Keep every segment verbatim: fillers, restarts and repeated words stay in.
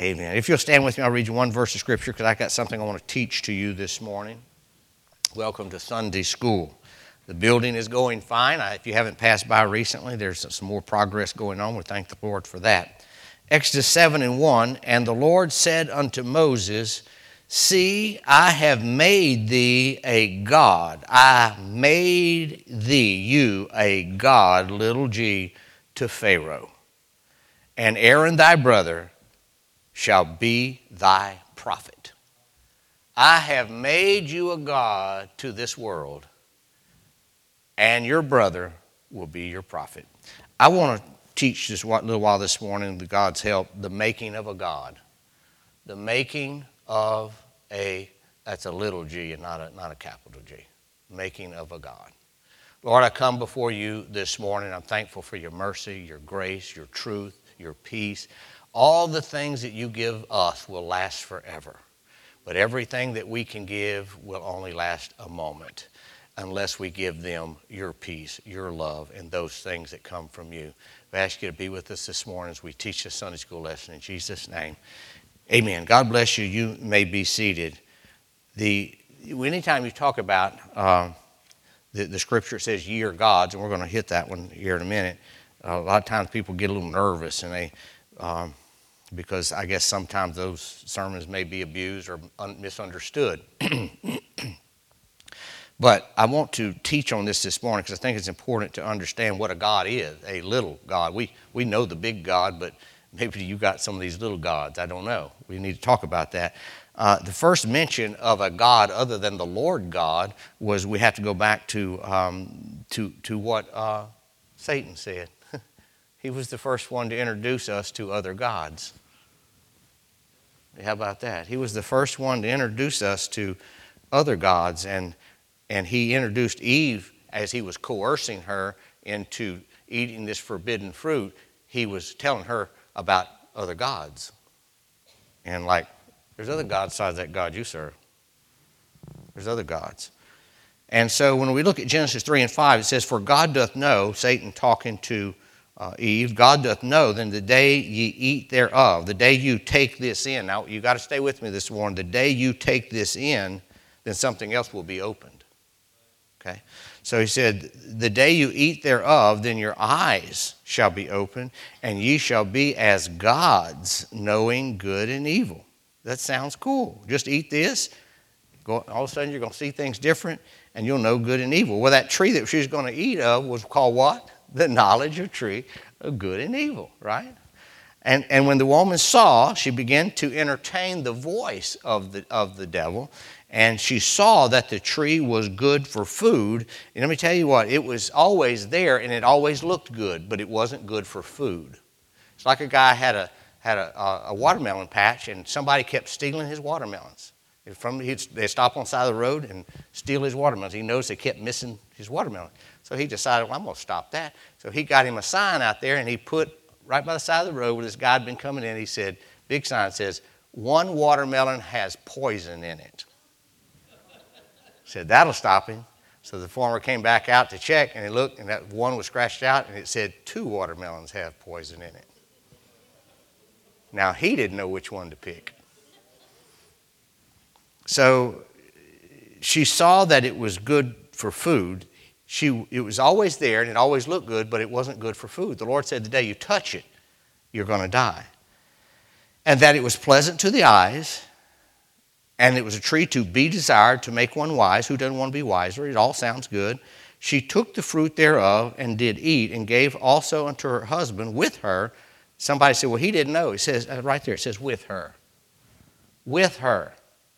Amen. If you'll stand with me, I'll read you one verse of Scripture because I got something I want to teach to you this morning. Welcome to Sunday School. The building is going fine. I, if you haven't passed by recently, there's some more progress going on. We thank the Lord for that. Exodus seven and one, and the Lord said unto Moses, See, I have made thee a God. I made thee, you, a God, little g, to Pharaoh. And Aaron thy brother shall be thy prophet. I have made you a God to this world, and your brother will be your prophet. I want to teach this little while this morning, with God's help, the making of a God. The making of a, that's a little g and not a, not a capital G. Making of a God. Lord, I come before you this morning. I'm thankful for your mercy, your grace, your truth, your peace. All the things that you give us will last forever. But everything that we can give will only last a moment unless we give them your peace, your love, and those things that come from you. I ask you to be with us this morning as we teach this Sunday school lesson in Jesus' name. Amen. God bless you. You may be seated. The anytime you talk about uh, the, the scripture says ye are gods, and we're going to hit that one here in a minute. Uh, a lot of times people get a little nervous, and they um, because I guess sometimes those sermons may be abused or un- misunderstood. But I want to teach on this this morning because I think it's important to understand what a God is, a little God. We we know the big God, but maybe you got some of these little gods. I don't know. We need to talk about that. Uh, the first mention of a God other than the Lord God was we have to go back to um, to to what uh, Satan said. He was the first one to introduce us to other gods. How about that? He was the first one to introduce us to other gods, and and he introduced Eve as he was coercing her into eating this forbidden fruit. He was telling her about other gods. And like, there's other gods besides that God you serve. There's other gods. And so when we look at Genesis three and five, it says, For God doth know, Satan talking to uh, Eve, God doth know, then the day ye eat thereof, the day you take this in. Now, you got to stay with me this morning. The day you take this in, then something else will be opened. Okay? So he said, the day you eat thereof, then your eyes shall be opened, and ye shall be as gods, knowing good and evil. That sounds cool. Just eat this, go, all of a sudden you're going to see things different, and you'll know good and evil. Well, that tree that she was going to eat of was called what? The knowledge of tree of good and evil, right? And, and when the woman saw, she began to entertain the voice of the, of the devil, and she saw that the tree was good for food. And let me tell you what, it was always there and it always looked good, but it wasn't good for food. It's like a guy had a had a, a watermelon patch and somebody kept stealing his watermelons. From he'd, they'd stop on the side of the road and steal his watermelons. He noticed they kept missing his watermelon. So he decided, well, I'm going to stop that. So he got him a sign out there and he put right by the side of the road where this guy had been coming in. He said, big sign says, one watermelon has poison in it. Said, that'll stop him. So the farmer came back out to check, and he looked, and that one was scratched out, and it said, two watermelons have poison in it. Now, he didn't know which one to pick. So she saw that it was good for food. She, it was always there, and it always looked good, but it wasn't good for food. The Lord said, the day you touch it, you're going to die. And that it was pleasant to the eyes, and it was a tree to be desired, to make one wise. Who doesn't want to be wiser? It all sounds good. She took the fruit thereof and did eat, and gave also unto her husband with her. Somebody said, well, he didn't know. It says uh, right there, it says with her. With her.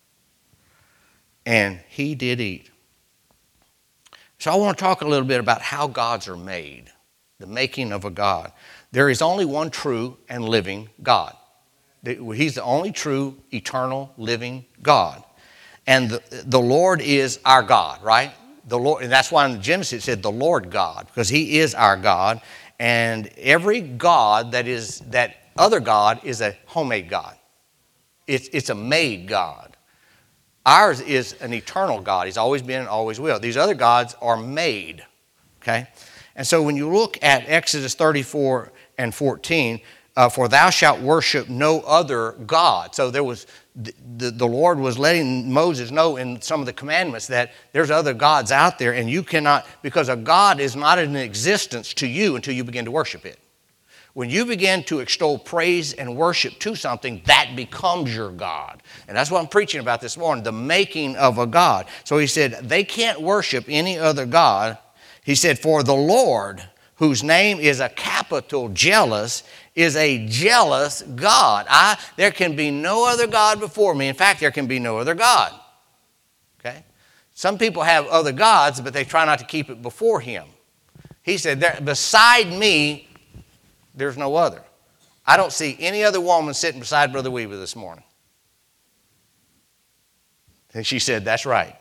And he did eat. So I want to talk a little bit about how gods are made, the making of a God. There is only one true and living God. He's the only true, eternal, living God. And the, the Lord is our God, right? The Lord, and that's why in Genesis it said the Lord God, because he is our God. And every God that is, that other God is a homemade God. It's, it's a made God. Ours is an eternal God. He's always been and always will. These other gods are made, okay? And so when you look at Exodus thirty-four and fourteen, uh, for thou shalt worship no other God. So there was, the, the, the Lord was letting Moses know in some of the commandments that there's other gods out there, and you cannot, because a God is not in existence to you until you begin to worship it. When you begin to extol praise and worship to something, that becomes your God. And that's what I'm preaching about this morning, the making of a God. So he said, they can't worship any other God. He said, for the Lord, whose name is a capital jealous, is a jealous God. I, there can be no other God before me. In fact, there can be no other God. Okay? Some people have other gods, but they try not to keep it before him. He said, there, beside me, there's no other. I don't see any other woman sitting beside Brother Weaver this morning. And she said, that's right.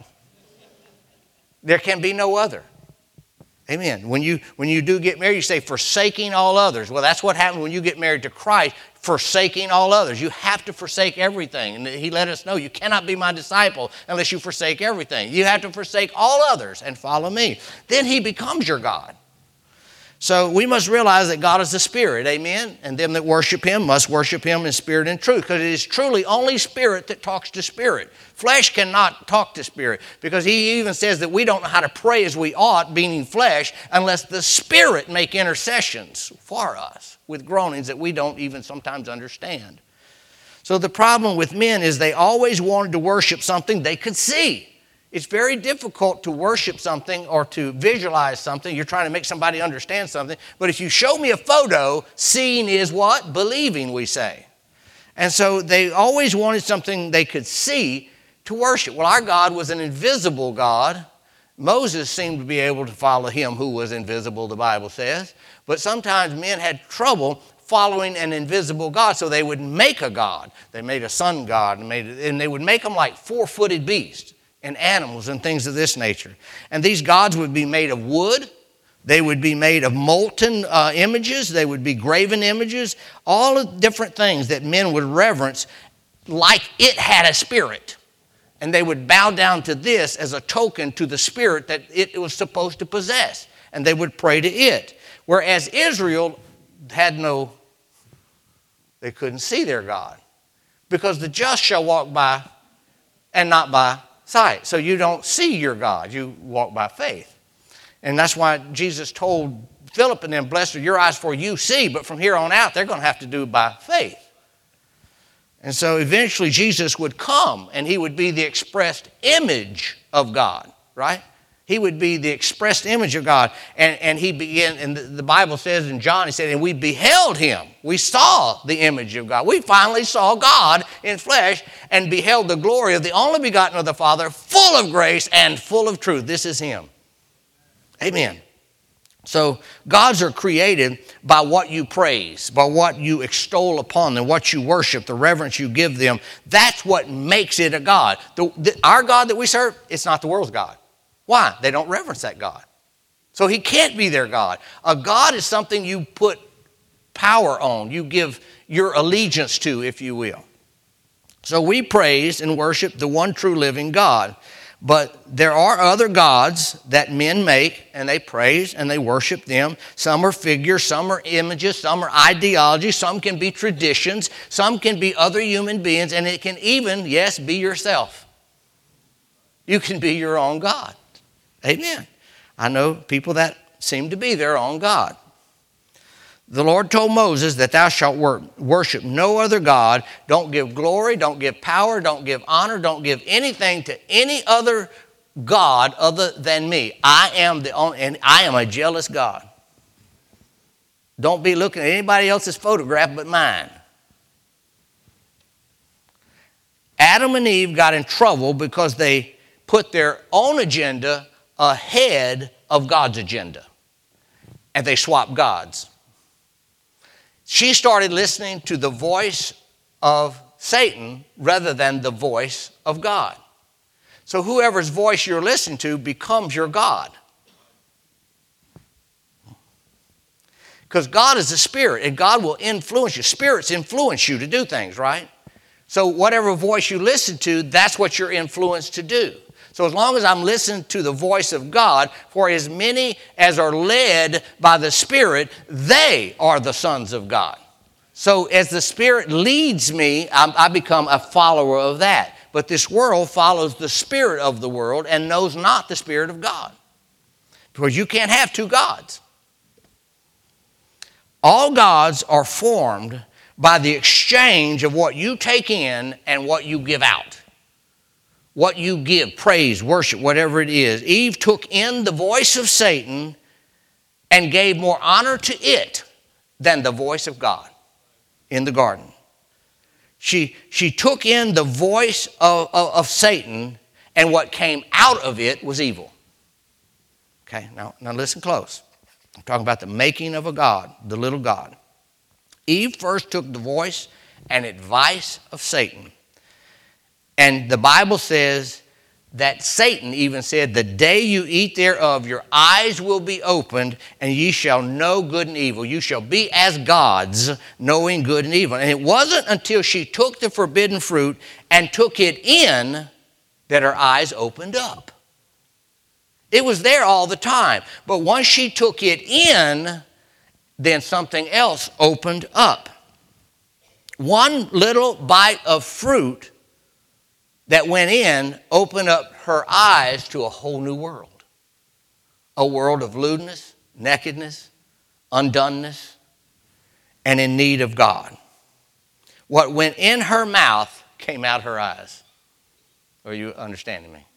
There can be no other. Amen. When you, when you do get married, you say, forsaking all others. Well, that's what happens when you get married to Christ, forsaking all others. You have to forsake everything. And he let us know, you cannot be my disciple unless you forsake everything. You have to forsake all others and follow me. Then he becomes your God. So we must realize that God is a spirit, amen? And them that worship him must worship him in spirit and truth, because it is truly only spirit that talks to spirit. Flesh cannot talk to spirit, because he even says that we don't know how to pray as we ought, being flesh, unless the spirit make intercessions for us with groanings that we don't even sometimes understand. So the problem with men is they always wanted to worship something they could see. It's very difficult to worship something or to visualize something. You're trying to make somebody understand something. But if you show me a photo, seeing is what? Believing, we say. And so they always wanted something they could see to worship. Well, our God was an invisible God. Moses seemed to be able to follow him who was invisible, the Bible says. But sometimes men had trouble following an invisible God, so they would make a God. They made a sun god, and, made, and they would make them like four-footed beasts and animals and things of this nature. And these gods would be made of wood. They would be made of molten uh, images. They would be graven images. All of different things that men would reverence like it had a spirit. And they would bow down to this as a token to the spirit that it was supposed to possess. And they would pray to it. Whereas Israel had no, they couldn't see their God. Because the just shall walk by and not by sight. So you don't see your God. You walk by faith. And that's why Jesus told Philip and them, blessed are your eyes for you see, but from here on out, they're going to have to do it by faith. And so eventually Jesus would come and he would be the expressed image of God, right? He would be the expressed image of God. And, and he began, and the, the Bible says in John, he said, and we beheld him. We saw the image of God. We finally saw God in flesh and beheld the glory of the only begotten of the Father, full of grace and full of truth. This is him. Amen. So gods are created by what you praise, by what you extol upon them, what you worship, the reverence you give them. That's what makes it a God. The, the, our God that we serve, it's not the world's God. Why? They don't reverence that God. So he can't be their God. A God is something you put power on. You give your allegiance to, if you will. So we praise and worship the one true living God. But there are other gods that men make, and they praise and they worship them. Some are figures, some are images, some are ideologies, some can be traditions, some can be other human beings, and it can even, yes, be yourself. You can be your own God. Amen. I know people that seem to be their own God. The Lord told Moses that thou shalt worship no other God. Don't give glory, don't give power, don't give honor, don't give anything to any other God other than me. I am the only, and I am a jealous God. Don't be looking at anybody else's photograph but mine. Adam and Eve got in trouble because they put their own agenda ahead of God's agenda. And they swapped gods. She started listening to the voice of Satan rather than the voice of God. So whoever's voice you're listening to becomes your God. Because God is a spirit, and God will influence you. Spirits influence you to do things, right? So whatever voice you listen to, that's what you're influenced to do. So as long as I'm listening to the voice of God, for as many as are led by the Spirit, they are the sons of God. So as the Spirit leads me, I, I become a follower of that. But this world follows the spirit of the world and knows not the Spirit of God. Because you can't have two gods. All gods are formed by the exchange of what you take in and what you give out. What you give, praise, worship, whatever it is. Eve took in the voice of Satan and gave more honor to it than the voice of God in the garden. She, she took in the voice of, of, of Satan, and what came out of it was evil. Okay, now, now listen close. I'm talking about the making of a god, the little god. Eve first took the voice and advice of Satan. And the Bible says that Satan even said, the day you eat thereof, your eyes will be opened, and ye shall know good and evil. You shall be as gods, knowing good and evil. And it wasn't until she took the forbidden fruit and took it in that her eyes opened up. It was there all the time. But once she took it in, then something else opened up. One little bite of fruit that went in opened up her eyes to a whole new world. A world of lewdness, nakedness, undoneness, and in need of God. What went in her mouth came out her eyes. Are you understanding me?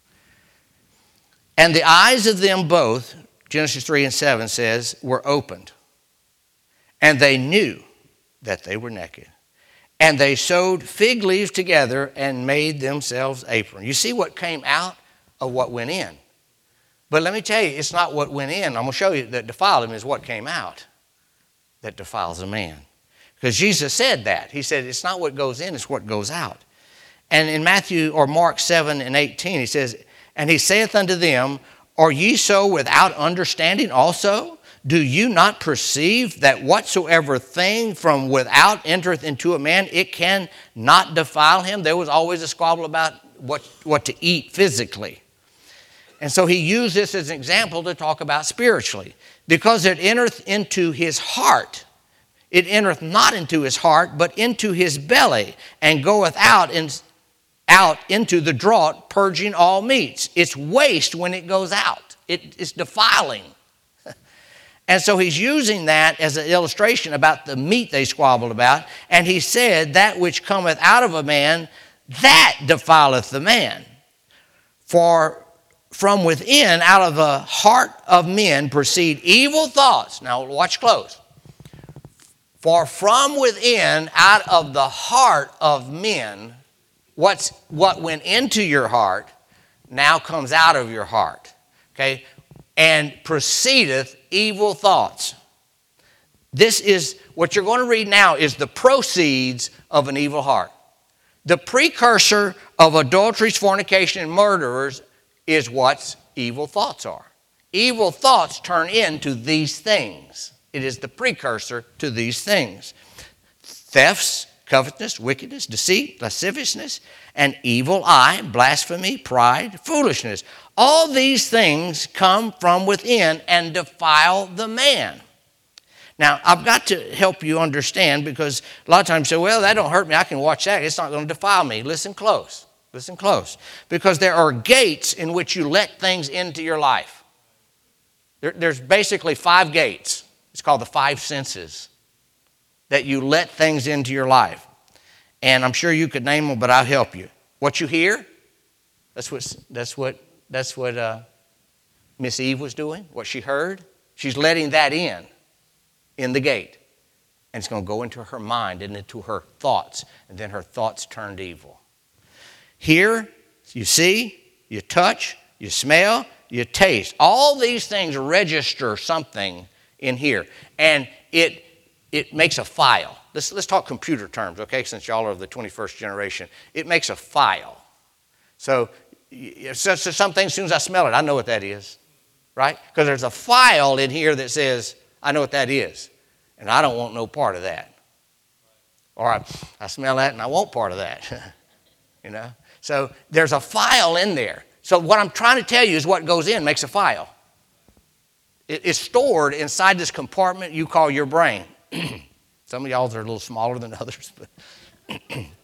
And the eyes of them both, Genesis three and seven says, were opened. And they knew that they were naked. And they sewed fig leaves together and made themselves aprons. You see what came out of what went in. But let me tell you, it's not what went in. I'm going to show you that defiled him is what came out that defiles a man. Because Jesus said that. He said it's not what goes in, it's what goes out. And in Matthew or Mark seven and eighteen, he says, and he saith unto them, are ye so without understanding also? Do you not perceive that whatsoever thing from without entereth into a man, it can not defile him? There was always a squabble about what, what to eat physically. And so he used this as an example to talk about spiritually. Because it entereth into his heart. It entereth not into his heart, but into his belly, and goeth out and out into the draught, purging all meats. It's waste when it goes out. It, it's defiling. And so he's using that as an illustration about the meat they squabbled about. And he said, that which cometh out of a man, that defileth the man. For from within, out of the heart of men, proceed evil thoughts. Now watch close. For from within, out of the heart of men, what's, what went into your heart now comes out of your heart. Okay? And proceedeth evil thoughts. This is, what you're going to read now is the proceeds of an evil heart. The precursor of adulteries, fornication, and murderers is what evil thoughts are. Evil thoughts turn into these things. It is the precursor to these things. Thefts, covetousness, wickedness, deceit, lasciviousness, an evil eye, blasphemy, pride, foolishness. All these things come from within and defile the man. Now, I've got to help you understand, because a lot of times you say, well, that don't hurt me. I can watch that. It's not going to defile me. Listen close. Listen close. Because there are gates in which you let things into your life. There, there's basically five gates. It's called the five senses that you let things into your life. And I'm sure you could name them, but I'll help you. What you hear, that's what, that's what, that's what uh, Miss Eve was doing, what she heard. She's letting that in, in the gate. And it's going to go into her mind and into her thoughts. And then her thoughts turned evil. Hear, you see, you touch, you smell, you taste. All these things register something in here. And it it makes a file. Let's, let's talk computer terms, okay, since y'all are of the twenty-first generation. It makes a file. So, so, so some things, as soon as I smell it, I know what that is, right? Because there's a file in here that says, I know what that is, and I don't want no part of that. Or I, I smell that and I want part of that, you know? So there's a file in there. So what I'm trying to tell you is what goes in makes a file. It, it's stored inside this compartment you call your brain. Some of y'all are a little smaller than others. But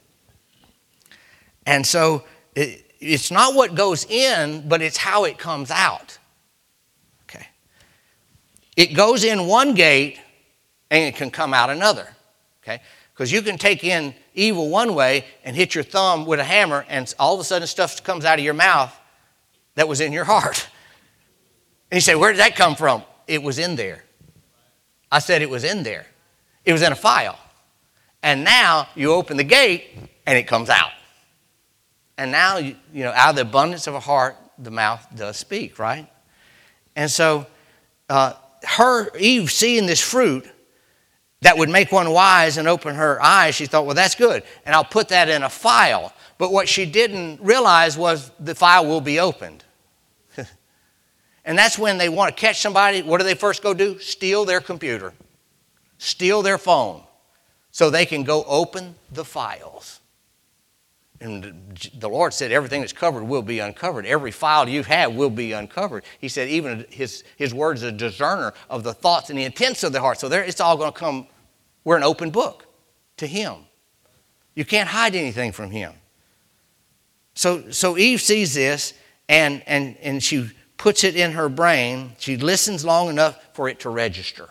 and so it, it's not what goes in, but it's how it comes out. Okay. It goes in one gate and it can come out another. Okay. Because you can take in evil one way and hit your thumb with a hammer, and all of a sudden stuff comes out of your mouth that was in your heart. And you say, where did that come from? It was in there. I said it was in there. It was in a file. And now you open the gate and it comes out. And now, you, you know, out of the abundance of a heart, the mouth does speak, right? And so uh, her, Eve, seeing this fruit that would make one wise and open her eyes, she thought, well, that's good. And I'll put that in a file. But what she didn't realize was the file will be opened. And that's when they want to catch somebody. What do they first go do? Steal their computer. Steal their phone. So they can go open the files. And the Lord said everything that's covered will be uncovered. Every file you have will be uncovered. He said even his, his word is a discerner of the thoughts and the intents of the heart. So there, it's all going to come. We're an open book to him. You can't hide anything from him. So, so Eve sees this and, and, and she puts it in her brain. She listens long enough for it to register.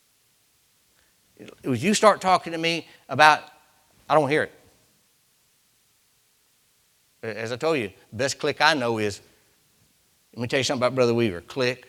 If you start talking to me about, I don't hear it. As I told you, the best click I know is, let me tell you something about Brother Weaver. Click.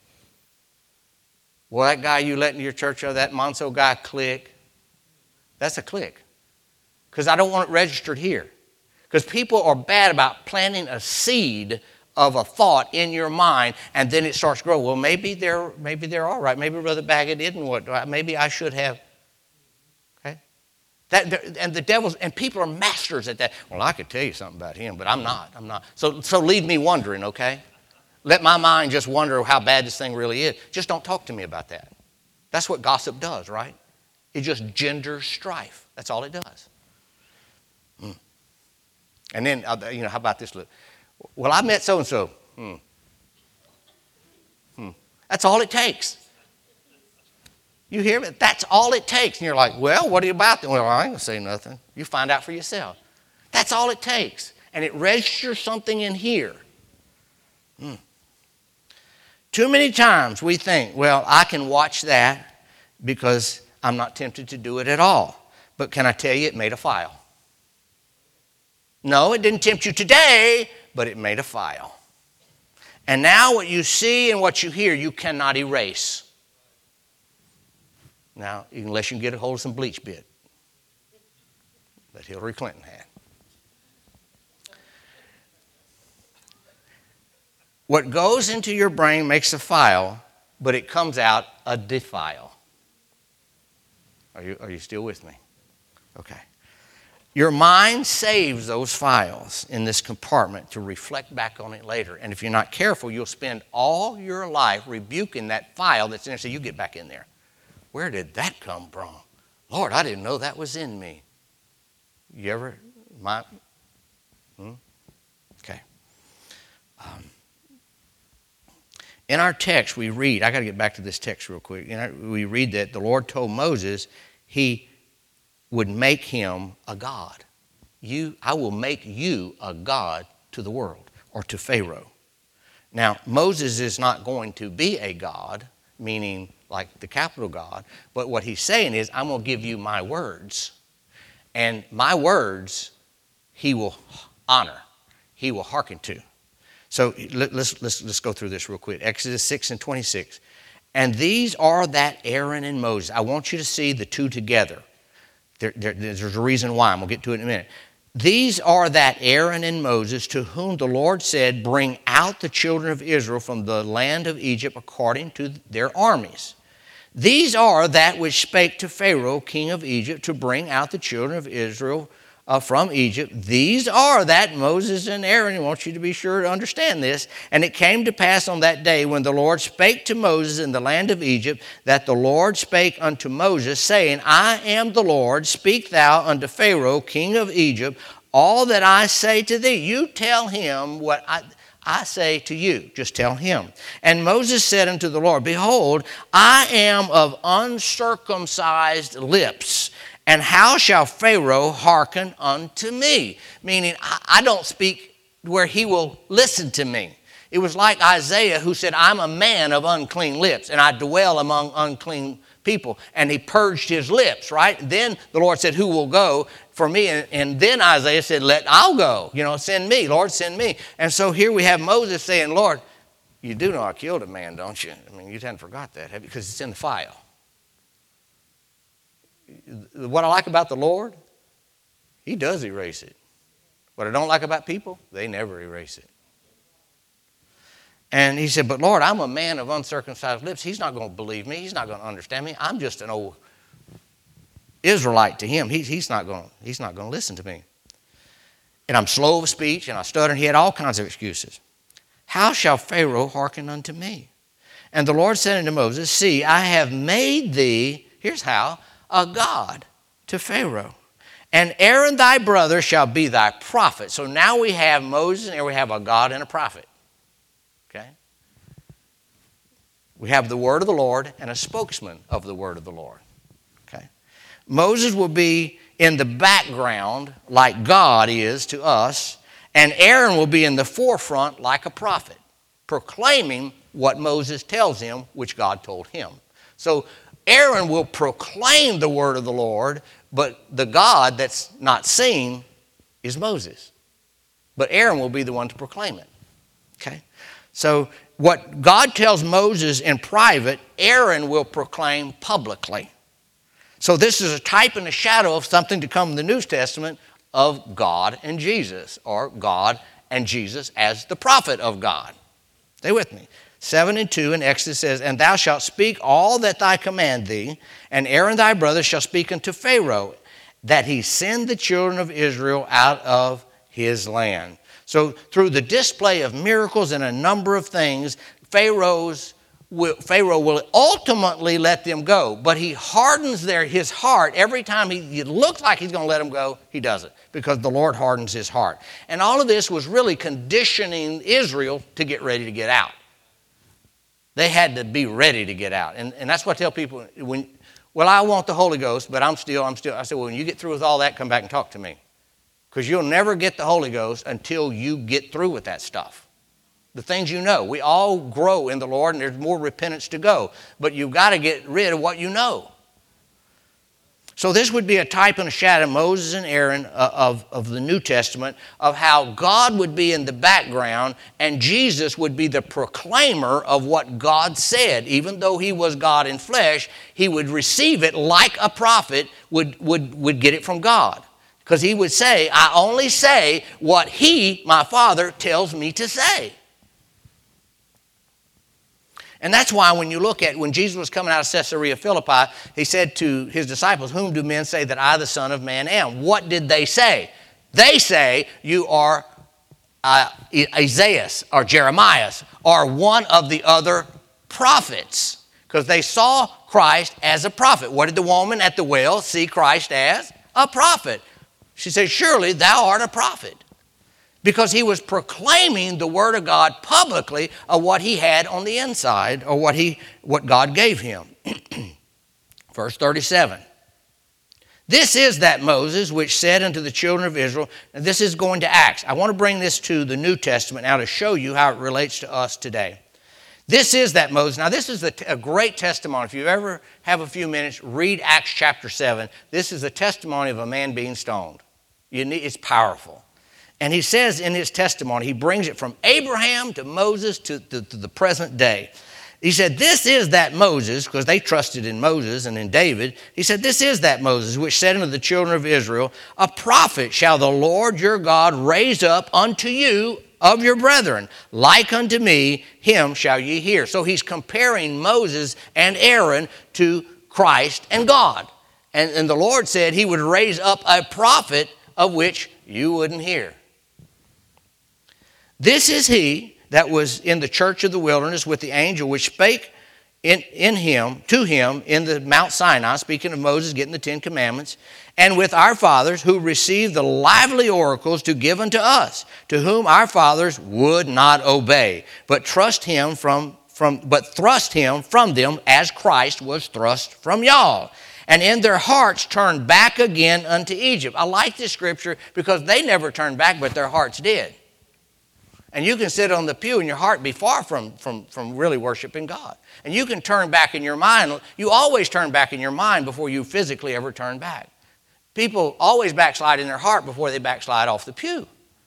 Well, that guy you let into your church, or that Monso guy, click. That's a click. Because I don't want it registered here. Because people are bad about planting a seed of a thought in your mind, and then it starts to grow. Well, maybe they're maybe they're all right. Maybe Brother Baggett didn't what. Maybe I should have. Okay, that and the devil's and people are masters at that. Well, I could tell you something about him, but I'm not. I'm not. So so leave me wondering. Okay, let my mind just wonder how bad this thing really is. Just don't talk to me about that. That's what gossip does, right? It just genders strife. That's all it does. Mm. And then you know, how about this? Look. Well, I met so-and-so. Hmm. Hmm. That's all it takes. You hear me? That's all it takes. And you're like, well, what are you about? Well, I ain't going to say nothing. You find out for yourself. That's all it takes. And it registers something in here. Hmm. Too many times we think, well, I can watch that because I'm not tempted to do it at all. But can I tell you, it made a file. No, it didn't tempt you today, but it made a file. And now what you see and what you hear, you cannot erase. Now, unless you can get a hold of some bleach bit that Hillary Clinton had. What goes into your brain makes a file, but it comes out a defile. Are you, are you still with me? Okay. Your mind saves those files in this compartment to reflect back on it later. And if you're not careful, you'll spend all your life rebuking that file that's in there. So you get back in there. Where did that come from? Lord, I didn't know that was in me. You ever? My, hmm? Okay. Um, in our text, we read, I got to get back to this text real quick. You know, we read that the Lord told Moses he would make him a god. You, I will make you a god to the world, or to Pharaoh. Now, Moses is not going to be a god, meaning like the capital God, but what he's saying is, I'm going to give you my words. And my words, he will honor. He will hearken to. So let's, let's, let's go through this real quick. Exodus six and twenty-six. And these are that Aaron and Moses. I want you to see the two together. There, there, there's a reason why. I'm going to get to it in a minute. These are that Aaron and Moses to whom the Lord said, bring out the children of Israel from the land of Egypt according to their armies. These are that which spake to Pharaoh, king of Egypt, to bring out the children of Israel uh, from Egypt. These are that Moses and Aaron. I want you to be sure to understand this. And it came to pass on that day when the Lord spake to Moses in the land of Egypt, that the Lord spake unto Moses, saying, I am the Lord, speak thou unto Pharaoh, king of Egypt, all that I say to thee. You tell him what I, I say to you. Just tell him. And Moses said unto the Lord, behold, I am of uncircumcised lips, and how shall Pharaoh hearken unto me? Meaning, I don't speak where he will listen to me. It was like Isaiah who said, I'm a man of unclean lips, and I dwell among unclean people. And he purged his lips, right? Then the Lord said, who will go for me? And, and then Isaiah said, let, I'll go. You know, send me. Lord, send me. And so here we have Moses saying, Lord, you do know I killed a man, don't you? I mean, you hadn't forgot that, have you? Because it's in the file. What I like about the Lord, he does erase it. What I don't like about people, they never erase it. And he said, but Lord, I'm a man of uncircumcised lips. He's not going to believe me. He's not going to understand me. I'm just an old Israelite to him. He, he's not going he's not going to listen to me. And I'm slow of speech, and I stutter, and he had all kinds of excuses. How shall Pharaoh hearken unto me? And the Lord said unto Moses, see, I have made thee, here's how, a god to Pharaoh. And Aaron thy brother shall be thy prophet. So now we have Moses, and here we have a god and a prophet. Okay? We have the word of the Lord and a spokesman of the word of the Lord. Okay? Moses will be in the background like God is to us, and Aaron will be in the forefront like a prophet, proclaiming what Moses tells him, which God told him. So Aaron will proclaim the word of the Lord, but the God that's not seen is Moses. But Aaron will be the one to proclaim it. Okay? So what God tells Moses in private, Aaron will proclaim publicly. So this is a type and a shadow of something to come in the New Testament of God and Jesus, or God and Jesus as the prophet of God. Stay with me. seven and two in Exodus says, and thou shalt speak all that I command thee, and Aaron thy brother shall speak unto Pharaoh, that he send the children of Israel out of his land. So through the display of miracles and a number of things, Pharaoh's will, Pharaoh will ultimately let them go. But he hardens their, his heart every time he, it looks like he's going to let them go, he doesn't, because the Lord hardens his heart. And all of this was really conditioning Israel to get ready to get out. They had to be ready to get out. And, and that's what I tell people, when, well, I want the Holy Ghost, but I'm still, I'm still, I said, well, when you get through with all that, come back and talk to me. Because you'll never get the Holy Ghost until you get through with that stuff. The things you know. We all grow in the Lord, and there's more repentance to go. But you've got to get rid of what you know. So this would be a type and a shadow, Moses and Aaron, uh, of, of the New Testament, of how God would be in the background, and Jesus would be the proclaimer of what God said. Even though he was God in flesh, he would receive it like a prophet would, would, would get it from God. Because he would say, I only say what he, my Father, tells me to say. And that's why when you look at, when Jesus was coming out of Caesarea Philippi, he said to his disciples, whom do men say that I, the Son of Man, am? What did they say? They say you are uh, Isaiah or Jeremiah or one of the other prophets. Because they saw Christ as a prophet. What did the woman at the well see Christ as? A prophet. She said, surely thou art a prophet. Because he was proclaiming the word of God publicly of what he had on the inside, or what he, what God gave him. Verse thirty-seven. This is that Moses which said unto the children of Israel, and this is going to Acts. I want to bring this to the New Testament now to show you how it relates to us today. This is that Moses. Now this is a, a great testimony. If you ever have a few minutes, read Acts chapter seven. This is a testimony of a man being stoned. You need, it's powerful. And he says in his testimony, he brings it from Abraham to Moses to, to, to the present day. He said, this is that Moses, because they trusted in Moses and in David. He said, this is that Moses, which said unto the children of Israel, a prophet shall the Lord your God raise up unto you of your brethren. Like unto me, him shall ye hear. So he's comparing Moses and Aaron to Christ and God. And, and the Lord said he would raise up a prophet of which you wouldn't hear. This is he that was in the church of the wilderness with the angel which spake in, in him, to him, in the Mount Sinai, speaking of Moses getting the Ten Commandments, and with our fathers who received the lively oracles to give unto us, to whom our fathers would not obey, but trust him from, from but thrust him from them as Christ was thrust from y'all. And in their hearts turned back again unto Egypt. I like this scripture because they never turned back, but their hearts did. And you can sit on the pew and your heart be far from, from, from really worshiping God. And you can turn back in your mind. You always turn back in your mind before you physically ever turn back. People always backslide in their heart before they backslide off the pew.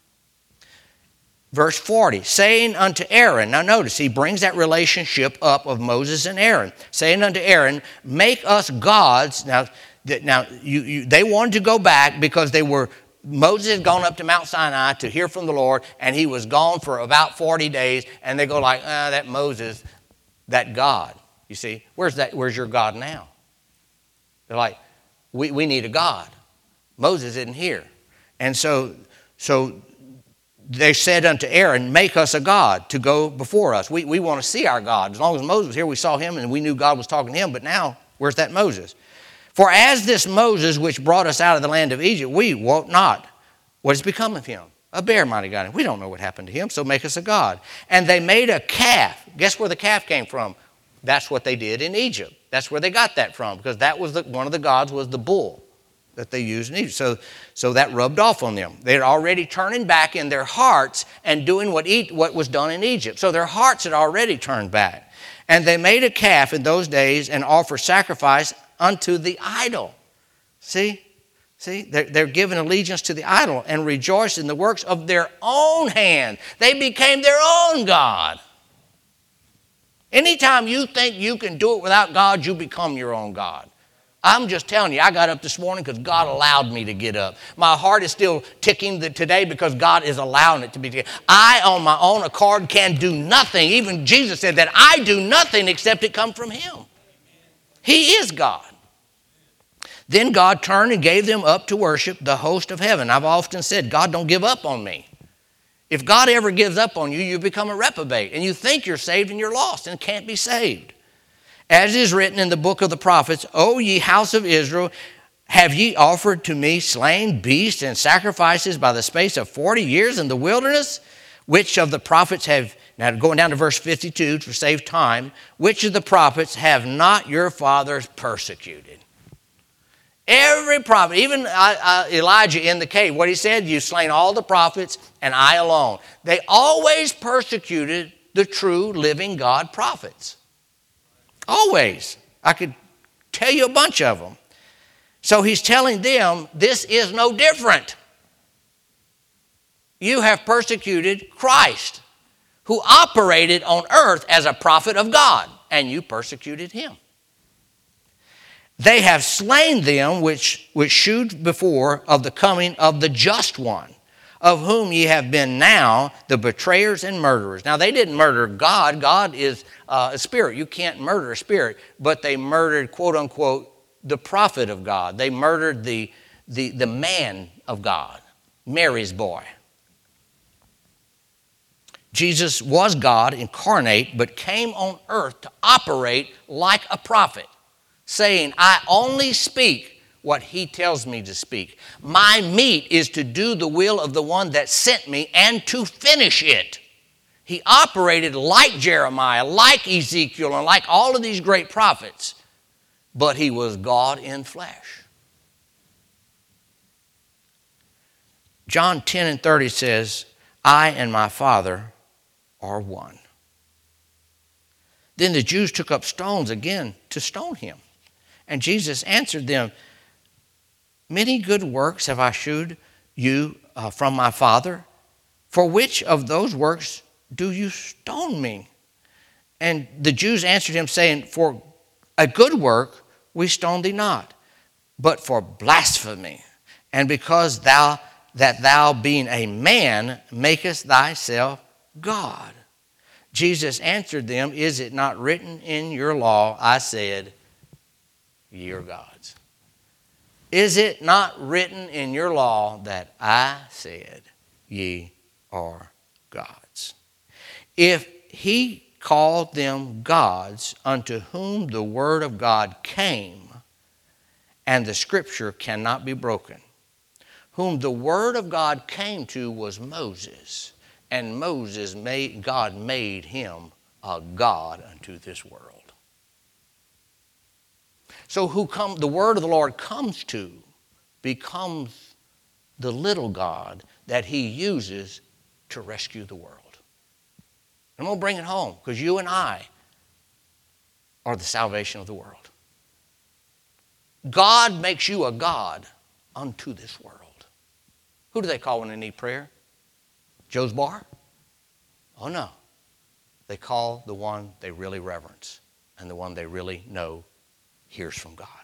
Verse forty, saying unto Aaron, now notice, he brings that relationship up of Moses and Aaron, saying unto Aaron, make us gods. Now, now you, you, they wanted to go back because they were, Moses had gone up to Mount Sinai to hear from the Lord, and he was gone for about forty days, and they go like, ah, that Moses, that God, you see, where's that? Where's your God now? They're like, we, we need a God. Moses isn't here. And so, so they said unto Aaron, make us a God to go before us. We, we want to see our God. As long as Moses was here, we saw him and we knew God was talking to him. But now, where's that Moses? For as this Moses which brought us out of the land of Egypt, we wot not what has become of him. A bear might have got him. We don't know what happened to him, so make us a God. And they made a calf. Guess where the calf came from? That's what they did in Egypt. That's where they got that from, because that was the, one of the gods was the bull that they used in Egypt. So, so that rubbed off on them. They're already turning back in their hearts and doing what, e- what was done in Egypt. So their hearts had already turned back. And they made a calf in those days and offered sacrifice unto the idol. See? See? They're, they're giving allegiance to the idol and rejoiced in the works of their own hand. They became their own God. Anytime you think you can do it without God, you become your own God. I'm just telling you, I got up this morning because God allowed me to get up. My heart is still ticking today because God is allowing it to be ticking. I, on my own accord, can do nothing. Even Jesus said that I do nothing except it come from him. He is God. Then God turned and gave them up to worship the host of heaven. I've often said, God, don't give up on me. If God ever gives up on you, you become a reprobate. And you think you're saved and you're lost and can't be saved. As is written in the book of the prophets, O ye house of Israel, have ye offered to me slain beasts and sacrifices by the space of forty years in the wilderness? Which of the prophets have, now going down to verse fifty-two to save time, which of the prophets have not your fathers persecuted? Every prophet, even uh, uh, Elijah in the cave, what he said, you slain all the prophets and I alone. They always persecuted the true living God prophets. Always. I could tell you a bunch of them. So he's telling them, this is no different. You have persecuted Christ, who operated on earth as a prophet of God, and you persecuted him. They have slain them which, which shewed before of the coming of the just one, of whom ye have been now the betrayers and murderers. Now, they didn't murder God. God is uh, a spirit. You can't murder a spirit. But they murdered, quote unquote, the prophet of God. They murdered the, the, the man of God, Mary's boy. Jesus was God incarnate, but came on earth to operate like a prophet, saying, I only speak what he tells me to speak. My meat is to do the will of the one that sent me and to finish it. He operated like Jeremiah, like Ezekiel, and like all of these great prophets, but he was God in flesh. John ten and thirty says, I and my Father are one. Then the Jews took up stones again to stone him. And Jesus answered them, many good works have I shewed you uh, from my Father. For which of those works do you stone me? And the Jews answered him, saying, for a good work we stone thee not, but for blasphemy, and because thou that thou being a man makest thyself God. Jesus answered them, is it not written in your law, I said, ye are gods? Is it not written in your law that I said, ye are gods? If he called them gods, unto whom the word of God came, and the scripture cannot be broken. Whom the word of God came to was Moses, and Moses made, God made him a god unto this world. So who come, the word of the Lord comes to becomes the little God that he uses to rescue the world. I'm going to bring it home because you and I are the salvation of the world. God makes you a God unto this world. Who do they call when they need prayer? Joe's Bar? Oh, no. They call the one they really reverence and the one they really know hears from God.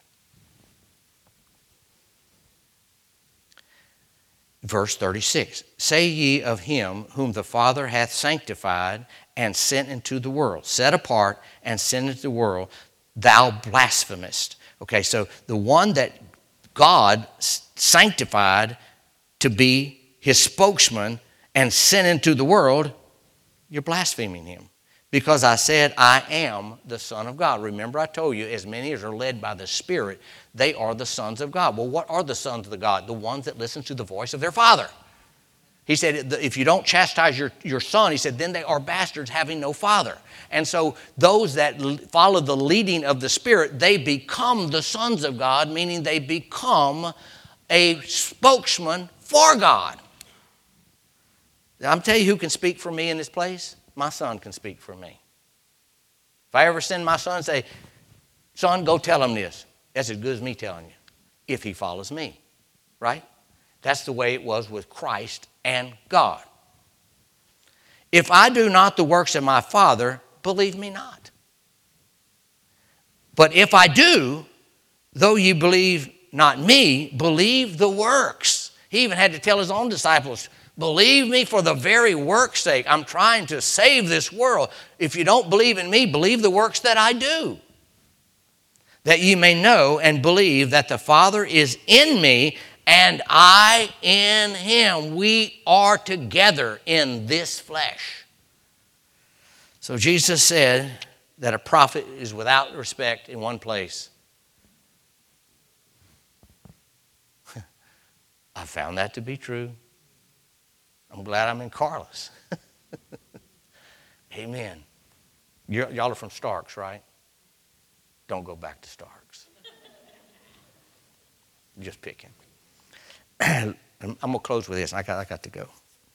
Verse thirty-six, say ye of him whom the Father hath sanctified and sent into the world, set apart and sent into the world, thou blasphemest. Okay, so the one that God sanctified to be his spokesman and sent into the world, you're blaspheming him. Because I said, I am the Son of God. Remember, I told you, as many as are led by the Spirit, they are the sons of God. Well, what are the sons of the God? The ones that listen to the voice of their Father. He said, if you don't chastise your, your son, he said, then they are bastards having no father. And so those that follow the leading of the Spirit, they become the sons of God, meaning they become a spokesman for God. I'm telling you who can speak for me in this place. My son can speak for me. If I ever send my son and say, son, go tell him this, that's as good as me telling you, if he follows me, right? That's the way it was with Christ and God. If I do not the works of my Father, believe me not. But if I do, though you believe not me, believe the works. He even had to tell his own disciples, believe me for the very work's sake. I'm trying to save this world. If you don't believe in me, believe the works that I do. That you may know and believe that the Father is in me and I in him. We are together in this flesh. So Jesus said that a prophet is without respect in one place. I found that to be true. I'm glad I'm in Carlos. Amen. You're, y'all are from Starks, right? Don't go back to Starks. Just picking. I'm going to close with this. I got, I got to go.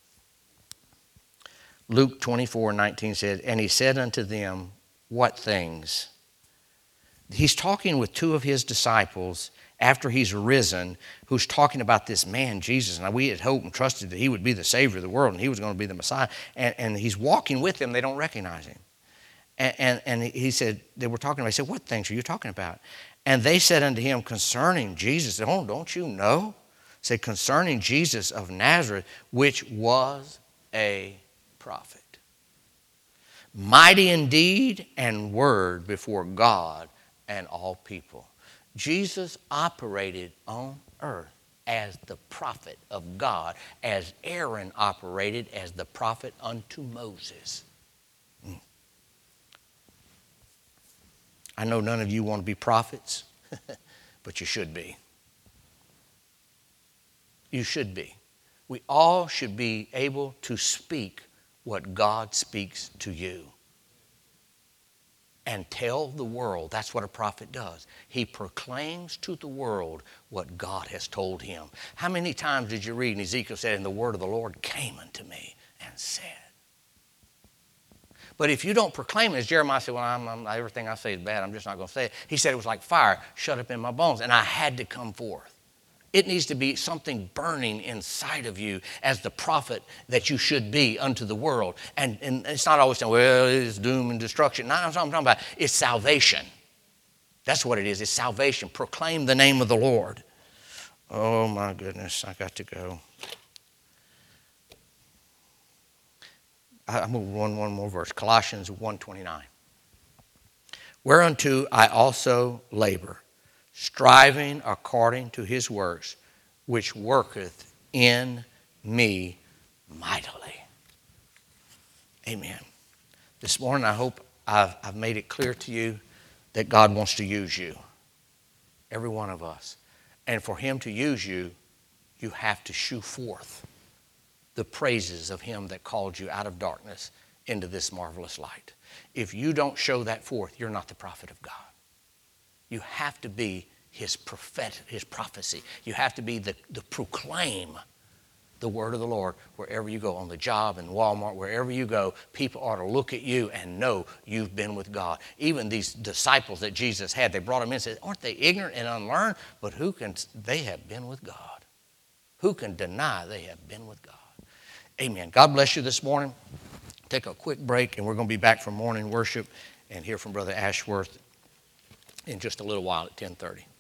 Luke twenty-four nineteen said, and he said unto them, what things? He's talking with two of his disciples after he's risen, who's talking about this man, Jesus. Now, we had hoped and trusted that he would be the Savior of the world and he was going to be the Messiah. And, and he's walking with them. They don't recognize him. And, and, and he said, they were talking about, he said, what things are you talking about? And they said unto him concerning Jesus, oh, don't you know? Said concerning Jesus of Nazareth, which was a prophet. Mighty in deed and word before God and all people. Jesus operated on earth as the prophet of God, as Aaron operated as the prophet unto Moses. Mm. I know none of you want to be prophets, but you should be. You should be. We all should be able to speak what God speaks to you. And tell the world. That's what a prophet does. He proclaims to the world what God has told him. How many times did you read in Ezekiel said, and the word of the Lord came unto me and said. But if you don't proclaim it, as Jeremiah said, well, I'm, I'm, everything I say is bad, I'm just not going to say it. He said it was like fire shut up in my bones, and I had to come forth. It needs to be something burning inside of you as the prophet that you should be unto the world. And, and it's not always saying, well, it's doom and destruction. No, that's what I'm talking about. It's salvation. That's what it is. It's salvation. Proclaim the name of the Lord. Oh, my goodness. I got to go. I'm going to run one more verse. Colossians one twenty-nine. Whereunto I also labor, striving according to his works, which worketh in me mightily. Amen. This morning, I hope I've, I've made it clear to you that God wants to use you, every one of us. And for him to use you, you have to shew forth the praises of him that called you out of darkness into this marvelous light. If you don't show that forth, you're not the prophet of God. You have to be his prophet, his prophecy. You have to be the, the proclaim the word of the Lord wherever you go, on the job, in Walmart, wherever you go. People ought to look at you and know you've been with God. Even these disciples that Jesus had, they brought him in and said, aren't they ignorant and unlearned? But who can, they have been with God. Who can deny they have been with God? Amen. God bless you this morning. Take a quick break, and we're going to be back for morning worship and hear from Brother Ashworth in just a little while at ten thirty.